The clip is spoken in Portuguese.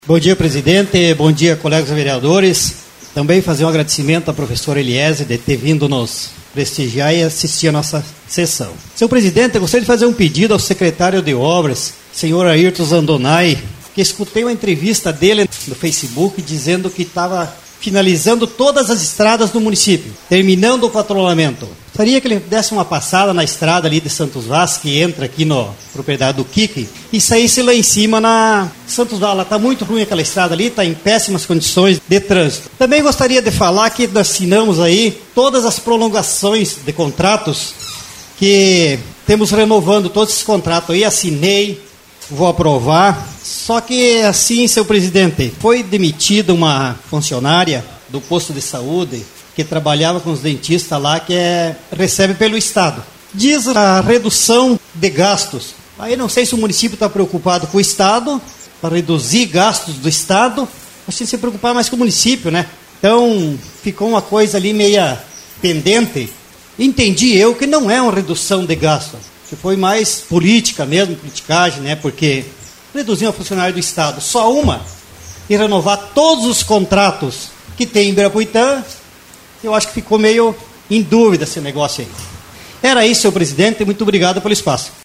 Bom dia, presidente. Bom dia, colegas vereadores. Também fazer um agradecimento à professora Eliese de ter vindo nos prestigiar e assistir a nossa sessão. Senhor presidente, eu gostaria de fazer um pedido ao secretário de Obras, senhor Ayrton Zandonai, que escutei uma entrevista dele no Facebook dizendo que estava finalizando todas as estradas do município, terminando o patrulhamento. Gostaria que ele desse uma passada na estrada ali de Santos Vaz, que entra aqui na propriedade do Kiki, e saísse lá em cima na Santos Vaz. Está muito ruim aquela estrada ali, está em péssimas condições de trânsito. Também gostaria de falar que nós assinamos aí todas as prolongações de contratos, que temos renovando todos esses contratos aí, assinei, vou aprovar. Só que assim, seu presidente, foi demitida uma funcionária do posto de saúde que trabalhava com os dentistas lá, que recebe pelo Estado. Diz a redução de gastos. Aí não sei se o município está preocupado com o Estado, para reduzir gastos do Estado, acho que se preocupar mais com o município, né? Então, ficou uma coisa ali meia pendente. Entendi eu que não é uma redução de gastos, que foi mais política mesmo, politicagem, né? Porque reduzir uma funcionária do Estado, só uma, e renovar todos os contratos que tem em Ibirapuitã, eu acho que ficou meio em dúvida esse negócio aí. Era isso, senhor presidente, muito obrigado pelo espaço.